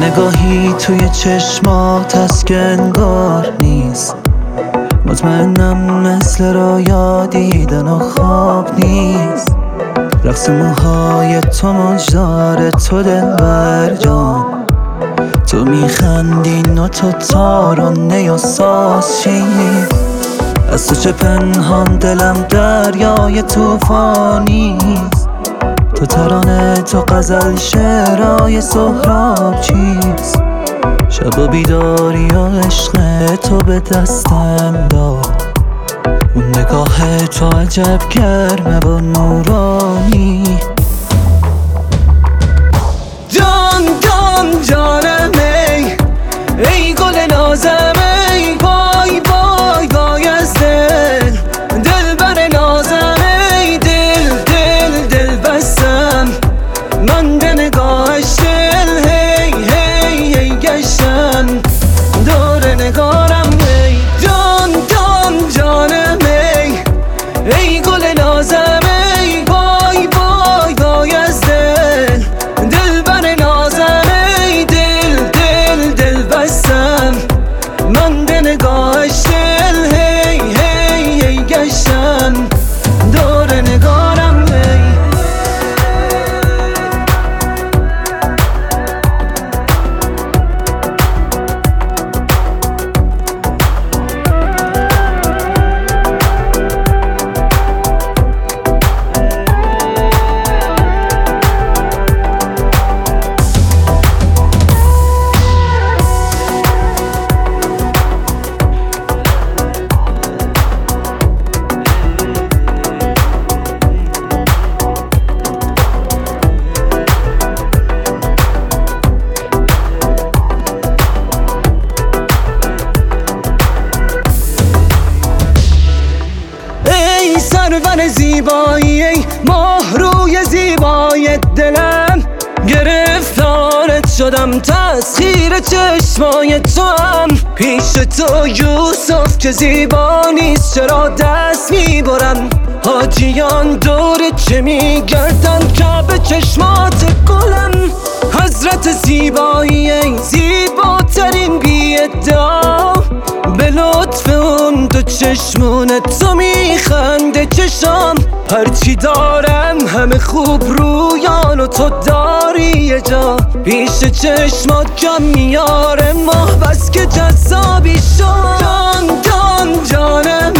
نگاهی توی چشمات هست که انگار نیست. مطمئنم مثل رویا دیدن و خواب نیست. رقص موهای تو مجدار تو دلبر جان، تو میخندی و تو تارانه و سازشی. از تو چه پنهان دلم دریای توفانیست. تو ترانه تو غزل شعرهای سهراب چیست. شب و بیداری و عشق تو به دستم داد. اون نگاه تو عجب گرمه و نورانی. جان جان جانم ای گل نازم ای وای وای وای از دل دلبر نازم ای دل دل دل بستم من به نگاهش دل هی هی هی گشتم دور نگارم ای جان جان جانم ای گل نازم ای وای وای وای از دل دلبر نازم ای دل دل دل بستم من به نگاهش دل هی هی هی گشتم دور نگارم ای سرور زیبایی ای ماه روی زیبای دلم، گرفتارت شدم تسخیر چشمای تو هم. پیش تو یوسف که زیبا نیست چرا دست میبرم. حاجیان دور چه میگردن کعبه چشمات گلم. حضرت زیبایی ای زیباترین بی ادعا، به لطف اون دو چشمون تو میخنده چشام. هرچی دارم همه خوب رویان و تو داری یه جا. پیش چشمات کم میاره ماه بس که جذابی شد. جان جان جانم